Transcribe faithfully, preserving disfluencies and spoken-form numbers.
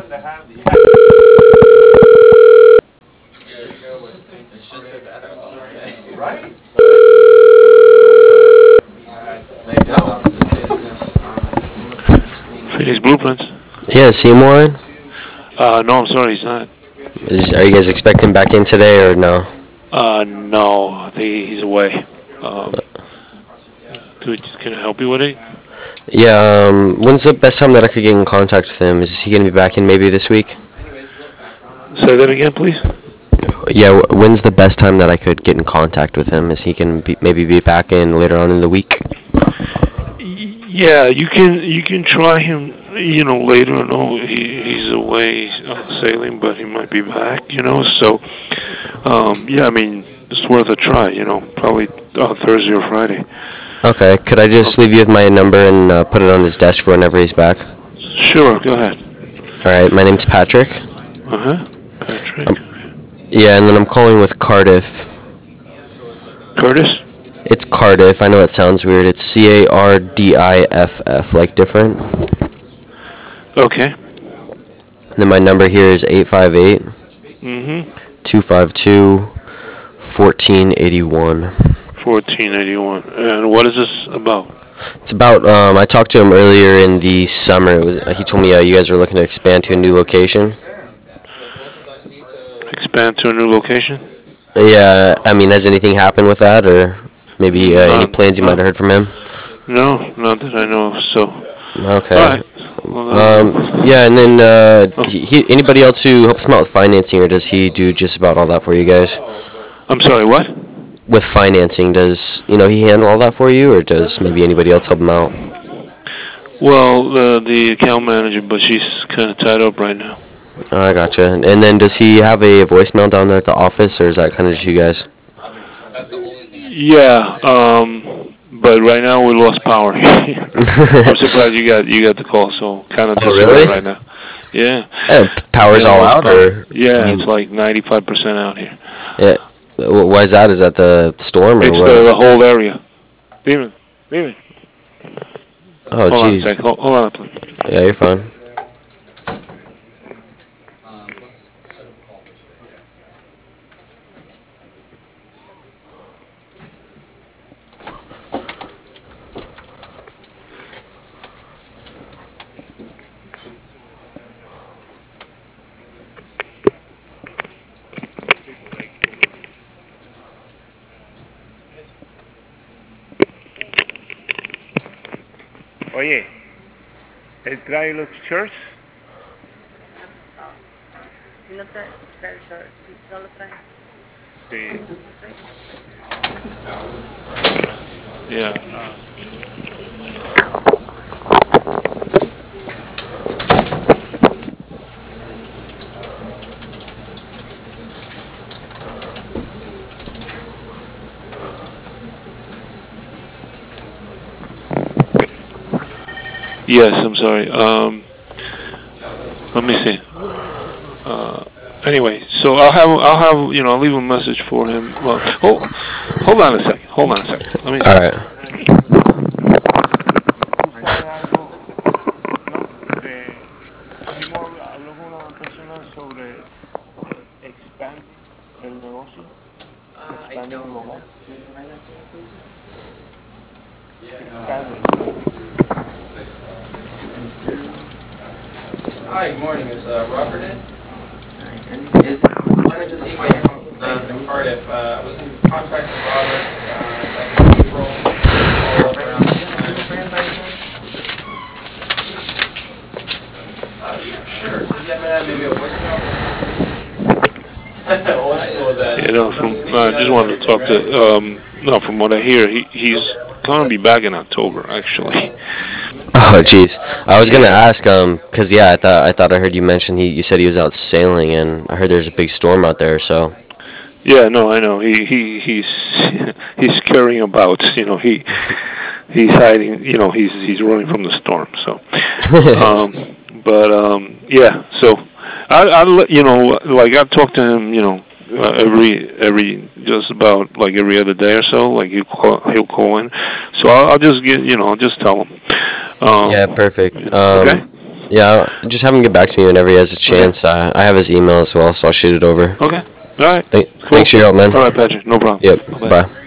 Phoenix Blueprints. Yeah, Seymour. Uh, no, I'm sorry, he's not. Is, are you guys expecting back in today or no? Uh, no, I think he's away. Um, do we, can I help you with it? Yeah, um, when's the best time that I could get in contact with him? Is he going to be back in maybe this week? Say that again, please. Yeah, when's the best time that I could get in contact with him? Is he can be, maybe be back in later on in the week? Yeah, you can you can try him. You know, later. No, he he's away uh, sailing, but he might be back. You know, so um, yeah, I mean, it's worth a try. You know, probably uh, Thursday or Friday. Okay, could I just Okay. leave you with my number and uh, put it on his desk for whenever he's back? Sure, go ahead. All right, my name's Patrick. Uh huh. Patrick. Um, yeah, and then I'm calling with Cardiff. Curtis. It's Cardiff. I know it sounds weird. It's C A R D I F F, like different. Okay. And then my number here is eight five eight, Mm-hmm. two five two, fourteen eighty-one. fourteen eighty-one. And what is this about? It's about, um, I talked to him earlier in the summer. It was, uh, he told me uh, you guys were looking to expand to a new location. Expand to a new location? Yeah, I mean, has anything happened with that, or maybe uh, any Not, plans you might not, have heard from him? no, not that I know of. So, Okay. all right. Well, Um, then, yeah, and then uh, oh, he, he, anybody else who helps him out with financing, or does he do just about all that for you guys? I'm sorry. What? With financing, does you know he handle all that for you, or does maybe anybody else help him out? Well, the the account manager, but she's kind of tied up right now. Oh, I gotcha. And then does he have a voicemail down there at the office, or is that kind of just you guys? Yeah. Um. But right now we lost power. I'm surprised you got you got the call. So kind of Oh, disarray really? right now. Yeah. Uh, power's Yeah. all Lost out, power. or I Yeah. It's mean, like ninety-five percent out here. yeah. wh- Why is that? Is that the storm or It's the the what? whole area. Demon. Demon. Oh, Hold on a jeez. second. Hold, hold on, please. Yeah, you're fine. Oye, él trae los shirts. Si no trae, trae el short, si no lo trae. Sí. Yeah. Uh, yes, I'm sorry. Um, let me see. Uh, anyway, so I'll have I'll have you know I'll leave a message for him. Well, hold hold on a second. Hold on a second. Let me All see. right. ¿Tú sabes algo? No, de Seymour habló con una persona sobre expand el negocio, expand el hogar, expand. Hi, good morning. Is uh, Robert in? Is wanted to see if uh, from Cardiff. Uh, I was in contact with Robert uh, back in April. All around this time. Uh, yeah, sure. Does that mean maybe a voicemail? Old school is that? You know, from I just wanted to talk to. Um, no, from what I hear, he he's going to be back in October, actually. Oh, jeez. I was gonna Yeah. ask, um, cause yeah, I thought I thought I heard you mention he. You said he was out sailing, and I heard there's a big storm out there. So. Yeah, no, I know. He he he's he's scurrying about. You know, he he's hiding. You know, he's he's running from the storm. So, um, but um, yeah. So, I I let you know, like I talk to him. You know, uh, every every just about like every other day or so. Like he'll call he'll call in. So I'll, I'll just get you know I'll just tell him. Yeah, Um, perfect. okay. Um, Yeah, just have him get back to me whenever he has a chance. Uh, I have his email as well, so I'll shoot it over. Okay. All right. Th- Cool. Thanks for your help, man. All right, Patrick. No problem. Yep. Bye-bye. Bye.